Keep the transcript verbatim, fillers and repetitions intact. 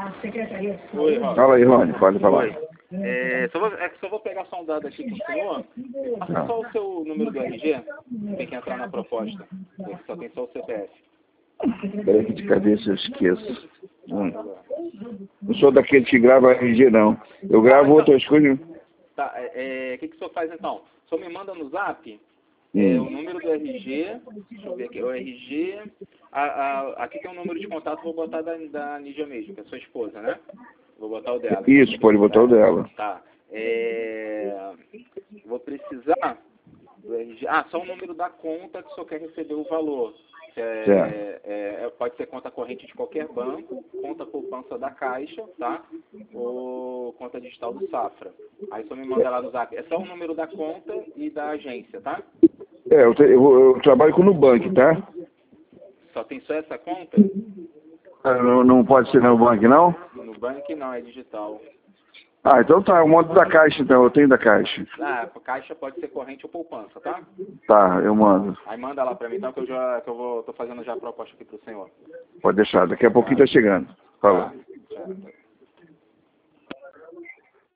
Oi, Rony. Fala aí, Rony, pode falar. Oi. É, só vou, é que só vou pegar só um dado aqui com o senhor. Passa só o seu número do R G, tem que entrar na proposta. Só tem só o C P F. Peraí que de cabeça eu esqueço. Hum. Não sou daquele que grava R G, não. Eu gravo outras coisas. Tá, é, é, o que, que o senhor faz então? O senhor me manda no zap é, Hum. o número do R G, deixa eu ver aqui, o R G, a, a, aqui tem um número de contato, vou botar da, da Nídia mesmo, que é sua esposa, né? Vou botar o dela. Isso, pode botar o dela. Tá. É, vou precisar do R G. Ah, só o número da conta que o senhor quer receber o valor. É, é, é, pode ser conta corrente de qualquer banco, conta poupança da Caixa, tá? Ou conta digital do Safra. Aí só me manda lá no zap. É só o número da conta e da agência, tá? É, eu, te, eu, eu trabalho com o Nubank, tá? Só tem só essa conta? Ah, Não, não pode ser no Nubank, não? No Nubank não, é digital. Ah, então tá, eu monto da Caixa, então, eu tenho da Caixa. Ah, Caixa pode ser corrente ou poupança, tá? Tá, eu mando. Aí manda lá pra mim, então, que eu já que eu vou, tô fazendo já a proposta aqui pro senhor. Pode deixar, daqui a pouquinho tá chegando. Falou. Tá. Certo.